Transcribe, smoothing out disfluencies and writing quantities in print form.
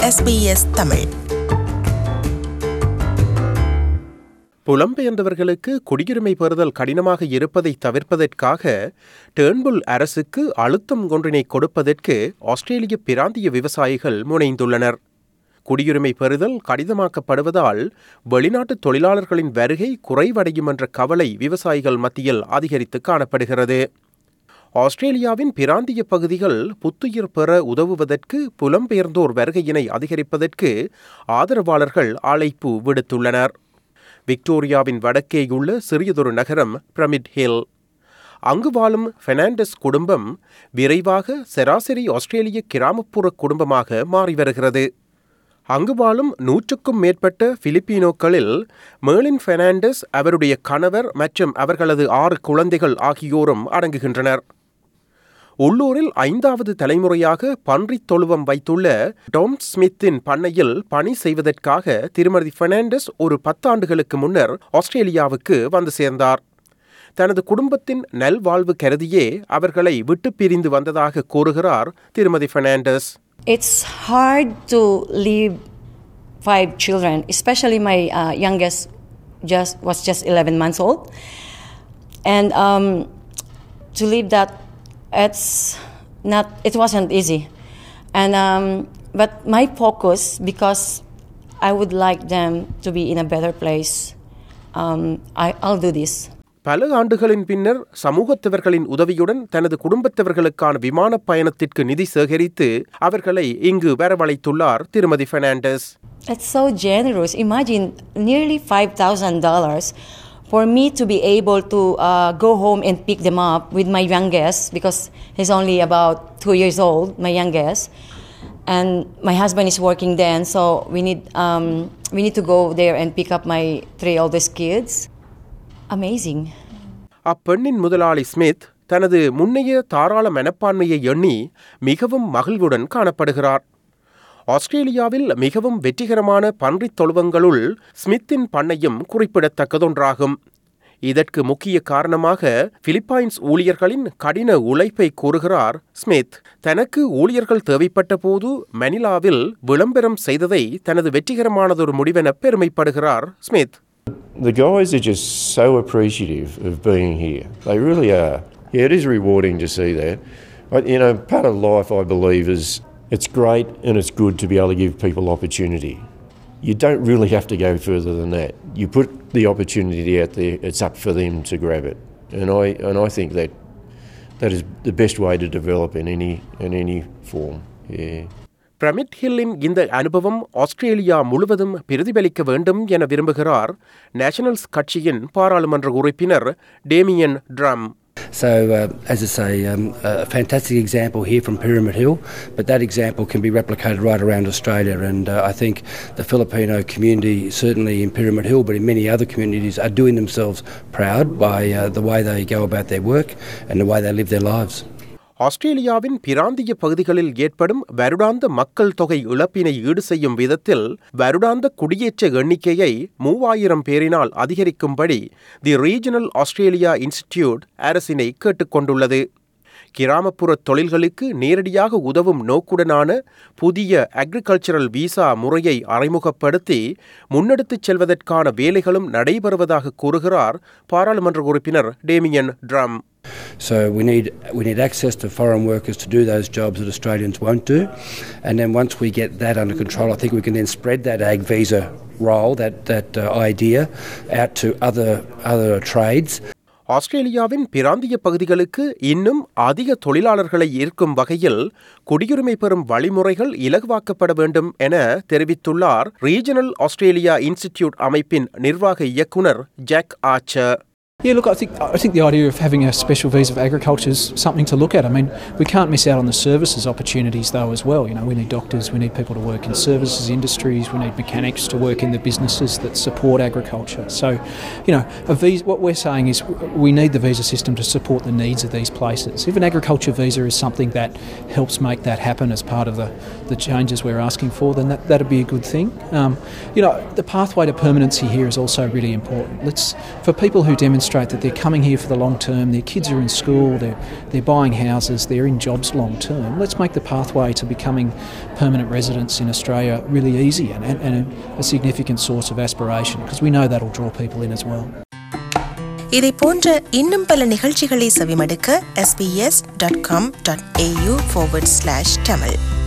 SBS Tamil. புலம்பெயர்ந்தவர்களுக்கு குடியுரிமை பெறுதல் கடினமாக இருப்பதை தவிர்ப்பதற்காக டேர்ன்புல் அரசுக்கு அழுத்தம் ஒன்றினை கொடுப்பதற்கு ஆஸ்திரேலிய பிராந்திய விவசாயிகள் முனைந்துள்ளனர். குடியுரிமை பெறுதல் கடினமாக்கப்படுவதால் வெளிநாட்டு தொழிலாளர்களின் வருகை குறைவடையும் என்ற கவலை விவசாயிகள் மத்தியில் அதிகரித்து காணப்படுகிறது. ஆஸ்திரேலியாவின் பிராந்திய பகுதிகள் புத்துயிர் பெற உதவுவதற்கு புலம்பெயர்ந்தோர் வருகையினை அதிகரிப்பதற்கு ஆதரவாளர்கள் அழைப்பு விடுத்துள்ளனர். விக்டோரியாவின் வடக்கேயுள்ள சிறியதொரு நகரம் பிரமிட் ஹில். அங்கு வாழும் பெர்னாண்டஸ் குடும்பம் விரைவாக சராசரி ஆஸ்திரேலிய கிராமப்புற குடும்பமாக மாறி வருகிறது. அங்கு வாழும் 100க்கும் மேற்பட்ட பிலிப்பினோக்களில் மேர்லின் பெர்னாண்டஸ், அவருடைய கணவர் மற்றும் அவர்களது 6 குழந்தைகள் ஆகியோரும் அடங்குகின்றனர். உள்ளூரில் 5வது தலைமுறையாக பன்றித் தொழுவம் வைத்துள்ள டாம் ஸ்மித்தின் பண்ணையில் பணி செய்வதற்காக திருமதி பெர்னாண்டஸ் ஒரு 10 ஆண்டுகளுக்கு முன்னர் ஆஸ்திரேலியாவுக்கு வந்து சேர்ந்தார். தனது குடும்பத்தின் நல்வாழ்வு கருதியே அவர்களை விட்டு பிரிந்து வந்ததாக கூறுகிறார் திருமதி Fernandes. It's hard to leave 5 children, especially my youngest was just 11 months old, and to leave that it wasn't easy, and but my focus, because I would like them to be in a better place, I'll do this. பல ஆண்டுகளின் பின்னர் சமூகத்தவர்களின் உதவியுடன் தனது குடும்பத்தவர்களுக்கான விமான பயணத்திற்கு நிதி சேகரித்து அவர்களை இங்கு வரவழைத்துள்ளார் திருமதி Fernandes. It's so generous. Imagine nearly $5,000 for me to be able to go home and pick them up with my youngest, because he's only about 2 years old, my youngest, and my husband is working then, so we need to go there and pick up my 3 oldest kids. Amazing. அப்பெண்ணின் முதலாளி Smith தனது முன்னைய தாராள மனப்பான்மையை எண்ணி மிகவும் மகிழ்வுடன் காணப்படுகிறார். ஆஸ்திரேலியாவில் மிகவும் வெற்றிகரமான பன்றித் தொழுவங்களுள் ஸ்மித்தின் பண்ணையும் குறிப்பிடத்தக்கதொன்றாகும். இதற்கு முக்கிய காரணமாக பிலிப்பைன்ஸ் ஊழியர்களின் கடின உழைப்பை கூறுகிறார் ஸ்மித். தனக்கு ஊழியர்கள் தேவைப்பட்ட போது மணிலாவில் விளம்பரம் செய்ததை தனது வெற்றிகரமானதொரு முடிவென பெருமைப்படுகிறார் Smith. The guys are just so appreciative of being here. They really are. Yeah, it is rewarding to see that. Part of life, I believe, is it's great and it's good to be able to give people opportunity. You don't really have to go further than that. You put the opportunity out there, it's up for them to grab it. And I think that is the best way to develop in any form. Yeah. Pyramid ஹில்லின் இந்த அனுபவம் Australia முழுவதும் பிரதிபலிக்க வேண்டும் என விரும்புகிறார் nationals கட்சியின் பாராளுமன்ற உறுப்பினர் Damian Drum. So, as I say, a fantastic example here from Pyramid Hill, but that example can be replicated right around Australia, and I think the Filipino community, certainly in Pyramid Hill, but in many other communities, are doing themselves proud by the way they go about their work and the way they live their lives. ஆஸ்திரேலியாவின் பிராந்திய பகுதிகளில் ஏற்படும் வருடாந்த மக்கள் தொகை இழப்பினை ஈடு செய்யும் விதத்தில் வருடாந்த குடியேற்ற எண்ணிக்கையை 3000 பேரினால் அதிகரிக்கும்படி தி ரீஜனல் ஆஸ்திரேலியா இன்ஸ்டிடியூட் அரசினை கேட்டுக்கொண்டுள்ளது. கிராமப்புற தொழில்களுக்கு நேரடியாக உதவும் நோக்குடனான புதிய அக்ரிகல்ச்சரல் விசா முறையை அறிமுகப்படுத்தி முன்னெடுத்துச் செல்வதற்கான வேலைகளும் நடைபெறுவதாக கூறுகிறார் பாராளுமன்ற உறுப்பினர் Damian Drum. So we need access to foreign workers to do those jobs that Australians won't do, and then once we get that under control, I think we can then spread that ag visa role, that idea out to other trades. ஆஸ்திரேலியாவின் பிராந்திய பகுதிகளுக்கு இன்னும் அதிக தொழிலாளர்களை ஈர்க்கும் வகையில் குடியுரிமை பெறும் வழிமுறைகள் இலகுவாக்கப்பட வேண்டும் என தெரிவித்துள்ளார் ரீஜனல் ஆஸ்திரேலியா இன்ஸ்டிடியூட் அமைப்பின் நிர்வாக இயக்குனர் Jack Archer. Yeah, look, I think the idea of having a special visa for agriculture is something to look at. I mean, we can't miss out on the services opportunities though as well. We need doctors, we need people to work in services industries, we need mechanics to work in the businesses that support agriculture. So, a visa, what we're saying is we need the visa system to support the needs of these places. If an agriculture visa is something that helps make that happen as part of the changes we're asking for, then that'd be a good thing. The pathway to permanency here is also really important. For people who demonstrate demonstrate that they're coming here for the long term, their kids are in school, they're buying houses, they're in jobs long term. Let's make the pathway to becoming permanent residents in Australia really easy and a significant source of aspiration, because we know that'll draw people in as well. இதை போன்ற இன்னும் பல நிகழ்ச்சிகளை செவிமடுக்க sbs.com.au/tamil